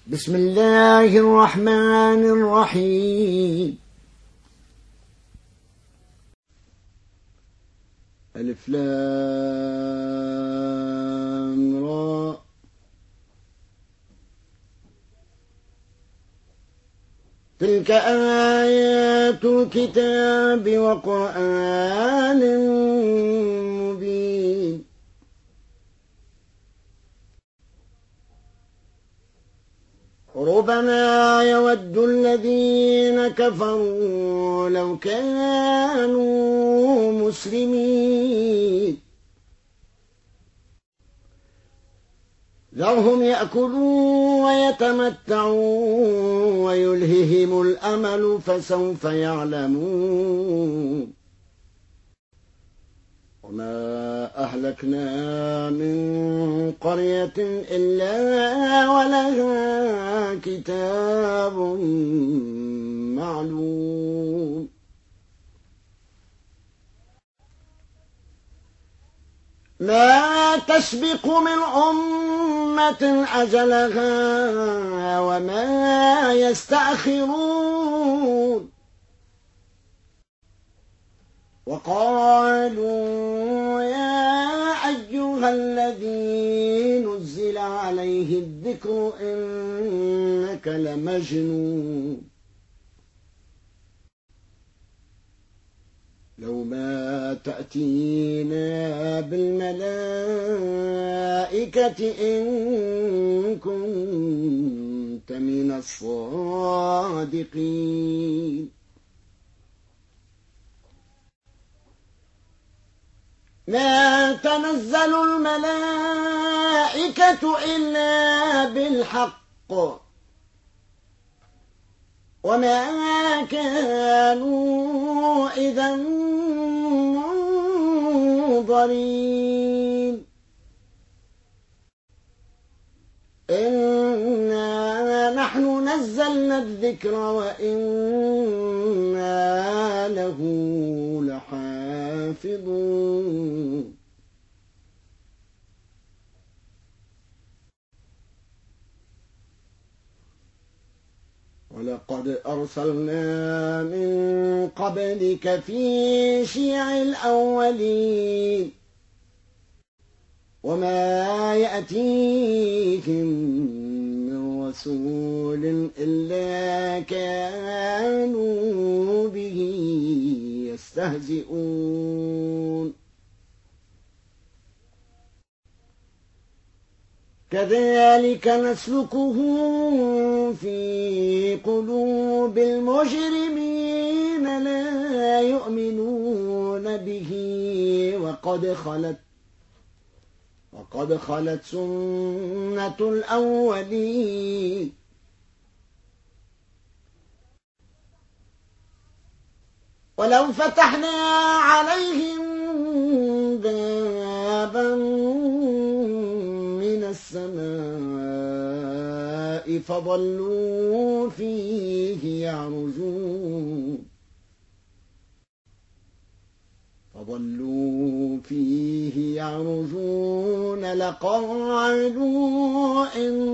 بسم الله الرحمن الرحيم. ألف لام را. تلك آيات الكتاب وقرآن مبين. ربما يود الذين كفروا لو كانوا مسلمين ذرهم يأكلوا ويتمتعوا ويلههم الأمل فسوف يعلمون. وما أهلكنا من قرية إلا ولها كتاب معلوم. ما تسبق من أمة أجلها وما يستأخرون. وقالوا يا أيها الذي نزل عليه الذكر إنك لمجنون. لو ما تأتينا بالملائكة إن كنت من الصادقين. ما تنزل الملائكة إلا بالحق وما كانوا إذا منظرين. إنا نحن نزلنا الذكر وإنا له لحافظون. ولقد أرسلنا من قبلك في شيع الأولين وما يأتيهم من رسول إلا كانوا به يستهزئون. كذلك نسلكه في قلوب المجرمين لا يؤمنون به وقد خلت سنة الأولين. ولو فتحنا عليهم بابا من السماء فظلوا فيه يعرجون لقالوا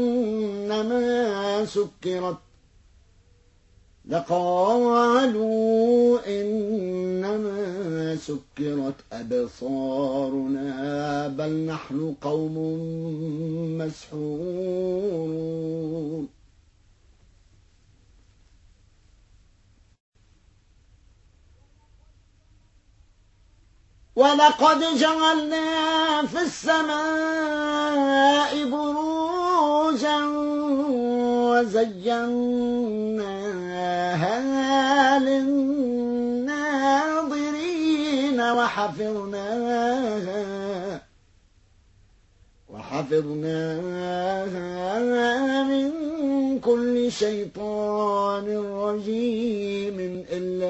إنما سكرت أبصارنا بل نحن قوم مسحورون. ولقد جعلنا في السماء بروجا وزيناها للناظرين وحفظناها من كل شيطان رجيم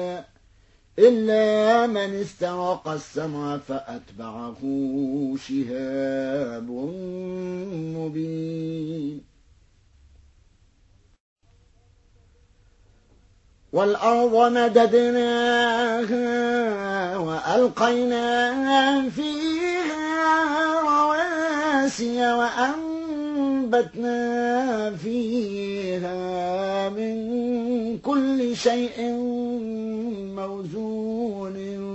إلا من استرق السمع فأتبعه شهاب مبين. والأرض مددناها وألقينا فيها رواسي وأنبتنا وأنبتنا فيها من كل شيء موزون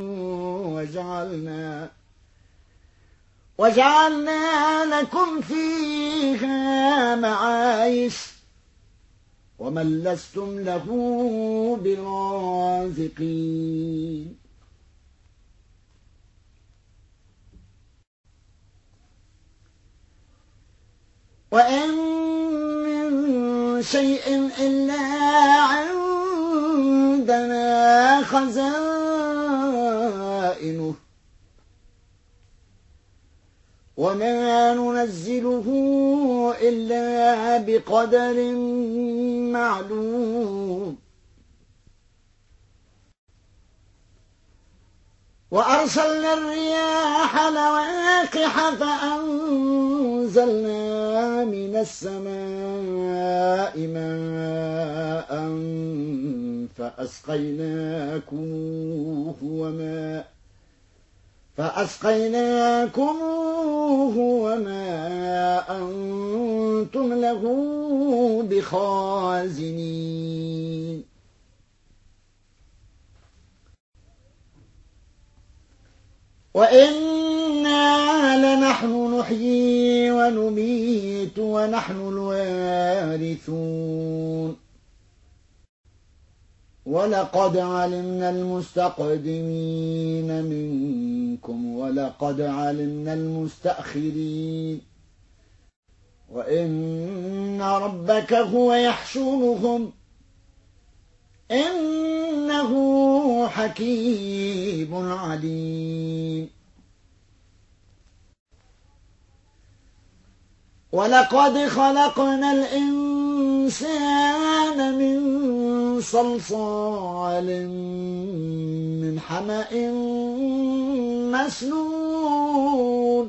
وجعلنا لكم فيها معايش ومن لستم له برازقين. وإن من شيء إلا عندنا خزائنه وما ننزله إلا بقدر معلوم. وأرسلنا الرياح لواقح فأنزلنا من السماء ماء فأسقيناكموه وما أنتم له بخازنين. وإنا لنحن نحيي ونميت ونحن الوارثون. ولقد علمنا المستقدمين منكم ولقد علمنا المستأخرين وإن ربك هو يحشرهم إنه حكيم عليم. ولقد خلقنا الإنسان من صلصال من حمأ مسنون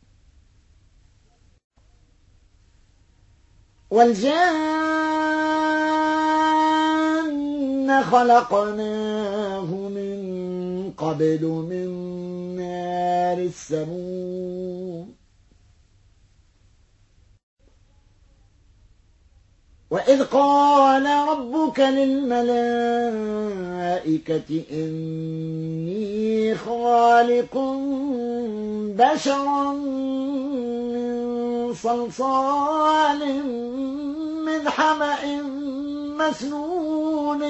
والجان خلقناه من قبل من نار السموم. وإذ قال ربك للملائكة إني خالق بشرا من صلصال من حمأ مسنون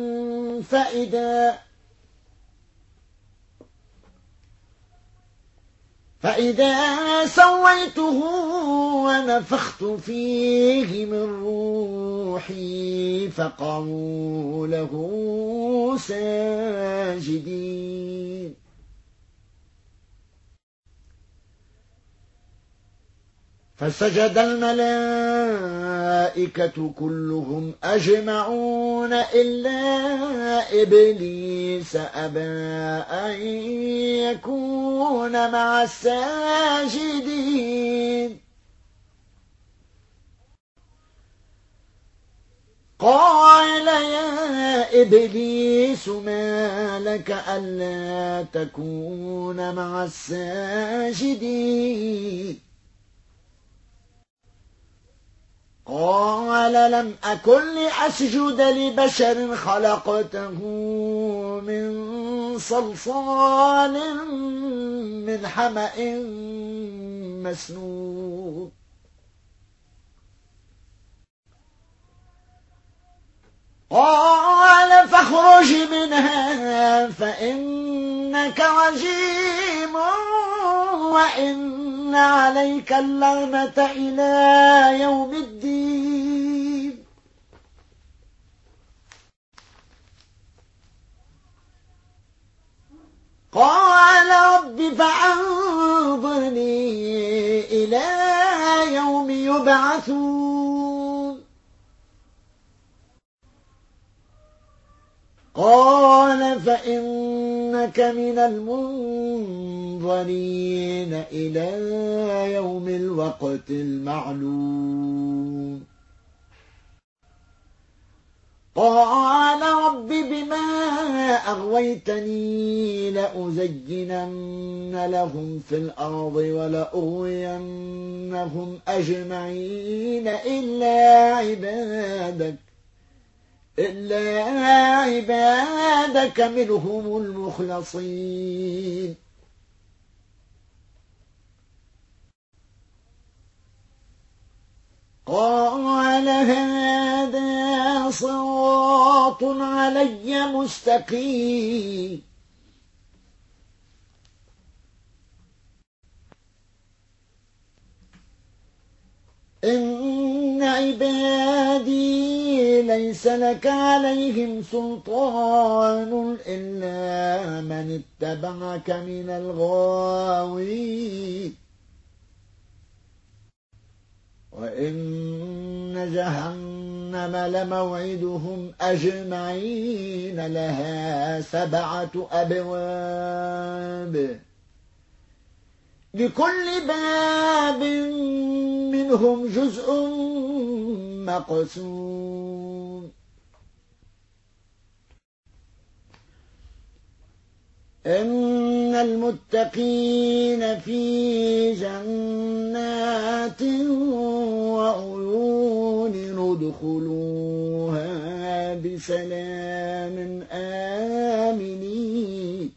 فإذا سويته ونفخت فيه من روحي فقعوا له ساجدين. فسجد الملائكة كلهم أجمعون إلا إبليس أبى أن يكون مع الساجدين. قال يا إبليس ما لك ألا تكون مع الساجدين؟ قال لم أكن لأسجد لبشر خلقته من صلصال من حمأ مسنون. قال فاخرج منها فإنك رجيم وإن عليك اللعنة إلى يوم الدين. قال رب فأنظرني إلى يوم يبعثون. قال فإنك من المنظرين إلى يوم الوقت المعلوم. قال رب بما أغويتني لأزينن لهم في الأرض ولأغوينهم أجمعين إلا عبادك منهم المخلصين. قال هذا صراط علي مستقيم إن عبادي ليس لك عليهم سلطان إلا من اتبعك من الغاوين وإن جهنم لموعدهم أجمعين لها 7 أبواب لكل باب منهم جزء مقسوم إن المتقين في جنات وعيون ادخلوها بسلام آمنين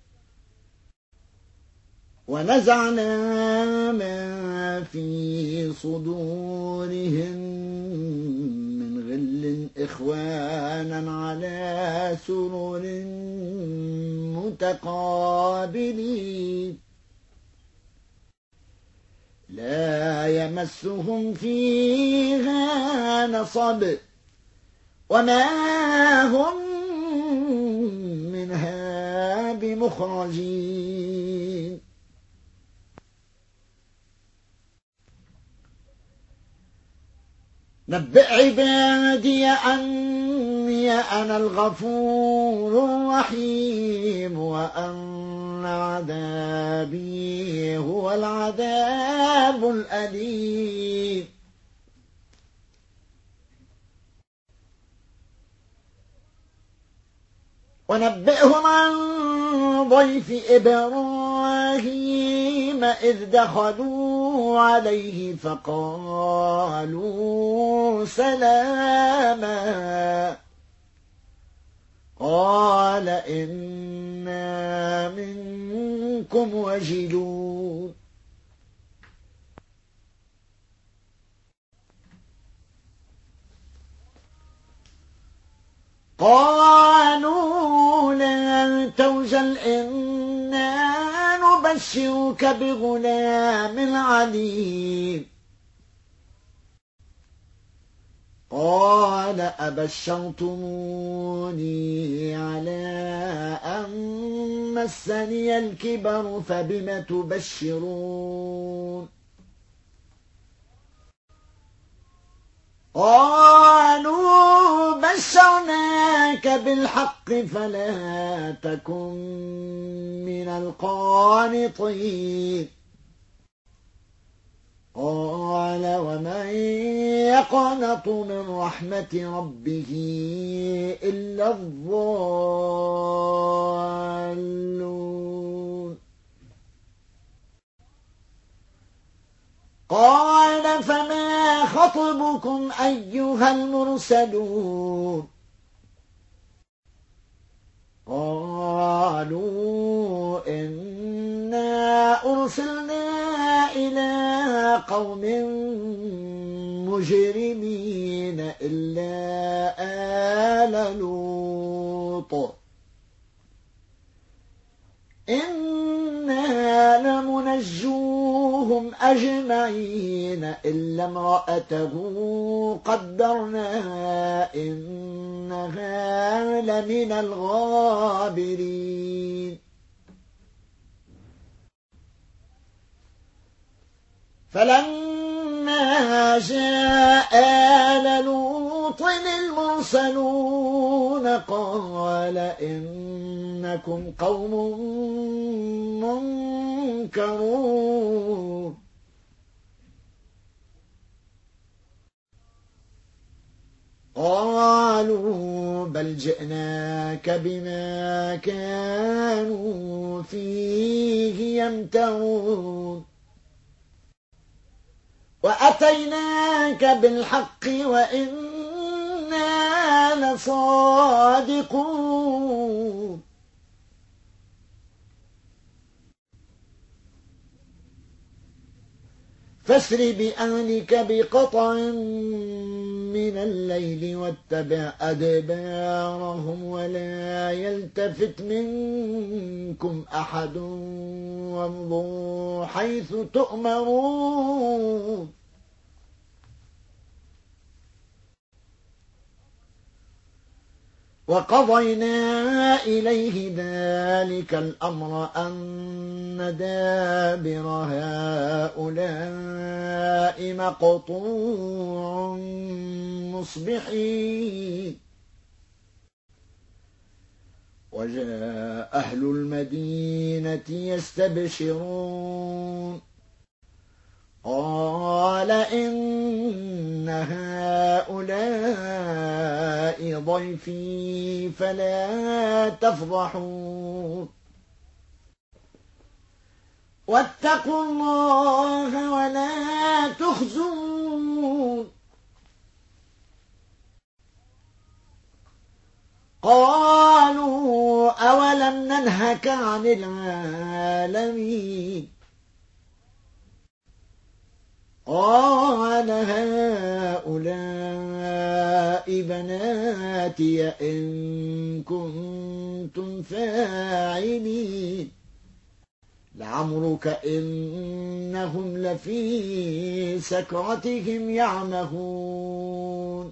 ونزعنا ما في صدورهم من غل إخوانا على سرر متقابلين لا يمسهم فيها نصب وما هم منها بمخرجين نبئ عبادي أني أنا الغفور الرحيم وأن عذابي هو العذاب الأليم ونبئهم عن ضيف إبراهيم إذ دخلوا عليه فقالوا سلاما قال إنا منكم وجلون قالوا لا توجل إنا نبشرك بغلام عليم قال أبشرتموني على أن مسني الكبر فبم تبشرون قالوا بشرناك بالحق فلا تكن من القانطين قال ومن يقنط من رحمة ربه إلا الضالون قال فما خطبكم أيها المرسلون قالوا إنا أرسلنا إلى قوم مجرمين إلا آل لوط إنا لمنجوهم أجمعين إلا امرأته قدرنا إنها لمن الغابرين فلما جاء آل لوط المرسلون قال إنكم قوم منكرون قالوا بل جئناك بما كانوا فيه يمترون وأتيناك بالحق وإنا لصادقون فاسر بأهلك بقطع من الليل واتبع أدبارهم ولا يلتفت منكم أحد وامضوا حيث تؤمرون وقضينا إليه ذلك الأمر أن دابر هؤلاء مقطوع مصبحين وجاء أهل المدينة يستبشرون قال إن هؤلاء ضيفي فلا تفضحون واتقوا الله ولا تخزون قالوا أولم ننهك عن العالمين قال هؤلاء بناتي إن كنتم فاعلين لعمرك إنهم لفي سكرتهم يعمهون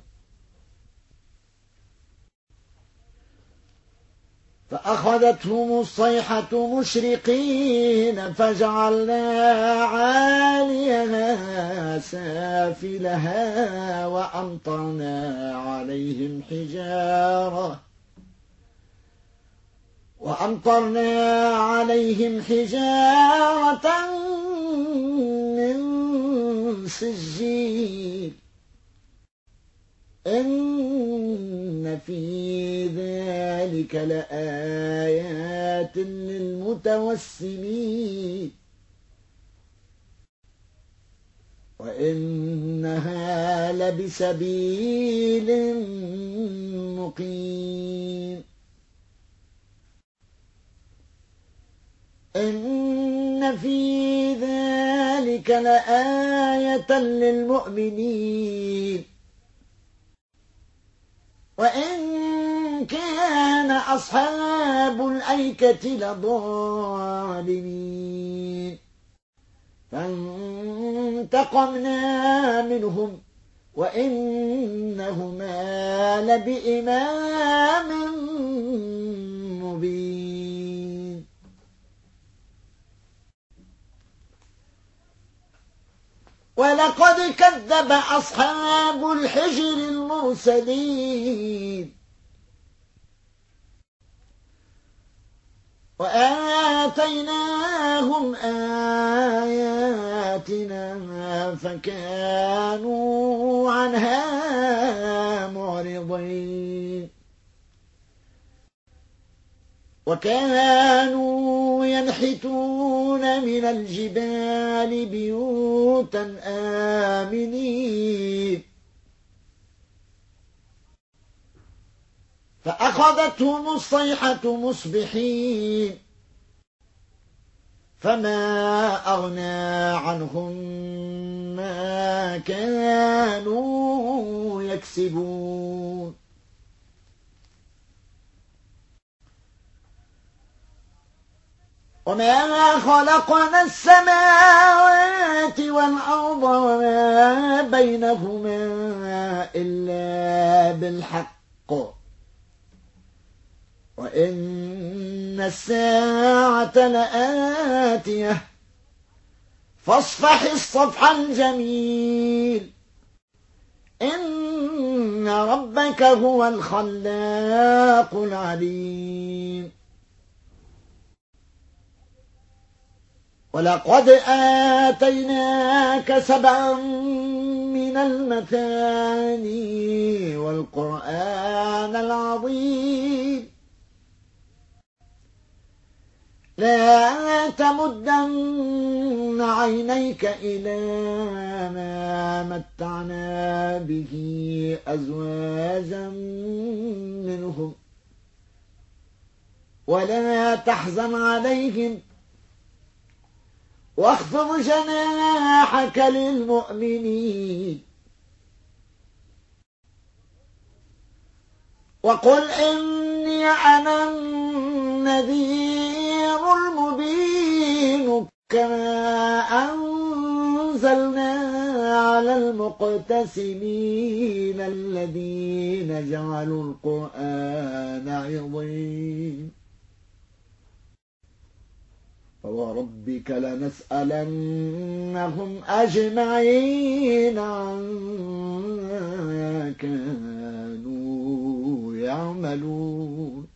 فأخذتهم الصيحة مشرقين فجعلنا عاليها سافلها وأمطرنا عليهم حجارة من سجيل إن في ذلك لآيات للمتوسمين وإنها لبسبيل مقيم إن في ذلك لآية للمؤمنين وإن كان أصحاب الأيكة لظالمين فانتقمنا منهم وإنهما لبإمام مبين ولقد كذب أصحاب الحجر المرسلين وآتيناهم آياتنا فكانوا عنها معرضين وكانوا ينحتون من الجبال بيوتا آمنين فأخذتهم الصيحة مصبحين فما أغنى عنهم ما كانوا يكسبون وما خلقنا السماوات والأرض وما بينهما إلا بالحق وإن الساعة لآتية فاصفح الصفح الجميل إن ربك هو الخلاق العليم ولقد آتيناك 7 من المثاني والقرآن العظيم لا تمدن عينيك إلى ما متعنا به أزواجا منهم ولا تحزن عليهم واخفض جناحك للمؤمنين وقل إني أنا النذير المبين كما أنزلنا على المقتسمين الذين جعلوا القرآن عظيم فوربك لنسألنهم أجمعين عما كانوا يعملون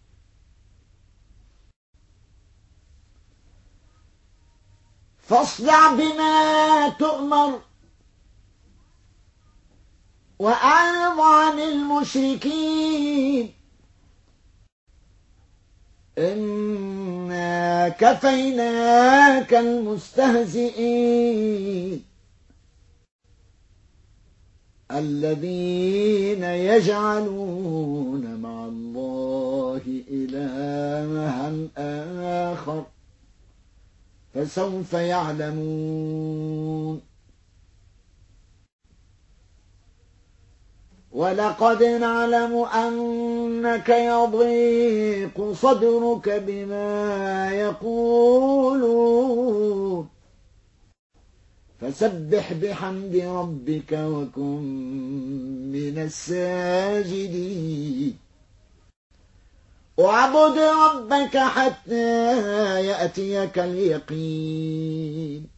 فاصدع بما تؤمر وأعرض عن المشركين إنا كفيناك المستهزئين الذين يجعلون مع الله إلها آخر فسوف يعلمون ولقد نعلم أنك يضيق صدرك بما يقولون فسبح بحمد ربك وكن من الساجدين واعبد ربك حتى يأتيك اليقين